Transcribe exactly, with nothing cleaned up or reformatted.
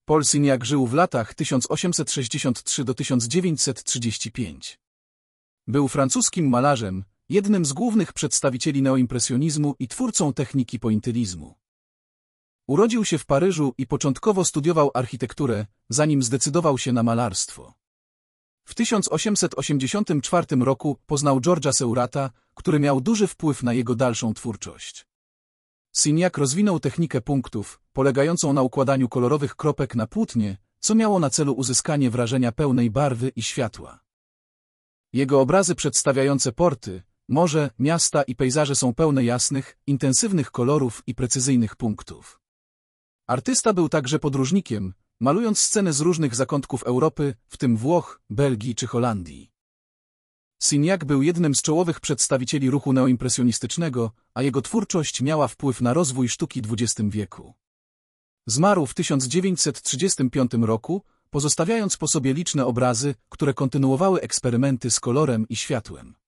Paul Signac żył w latach tysiąc osiemset sześćdziesiąt trzy do tysiąc dziewięćset trzydzieści pięć. Był francuskim malarzem, jednym z głównych przedstawicieli neoimpresjonizmu i twórcą techniki pointylizmu. Urodził się w Paryżu i początkowo studiował architekturę, zanim zdecydował się na malarstwo. W tysiąc osiemset osiemdziesiątym czwartym roku poznał Georgesa Seurata, który miał duży wpływ na jego dalszą twórczość. Signac rozwinął technikę punktów, polegającą na układaniu kolorowych kropek na płótnie, co miało na celu uzyskanie wrażenia pełnej barwy i światła. Jego obrazy przedstawiające porty, morze, miasta i pejzaże są pełne jasnych, intensywnych kolorów i precyzyjnych punktów. Artysta był także podróżnikiem, malując sceny z różnych zakątków Europy, w tym Włoch, Belgii czy Holandii. Signac był jednym z czołowych przedstawicieli ruchu neoimpresjonistycznego, a jego twórczość miała wpływ na rozwój sztuki w dwudziestym wieku. Zmarł w tysiąc dziewięćset trzydziestym piątym roku, pozostawiając po sobie liczne obrazy, które kontynuowały eksperymenty z kolorem i światłem.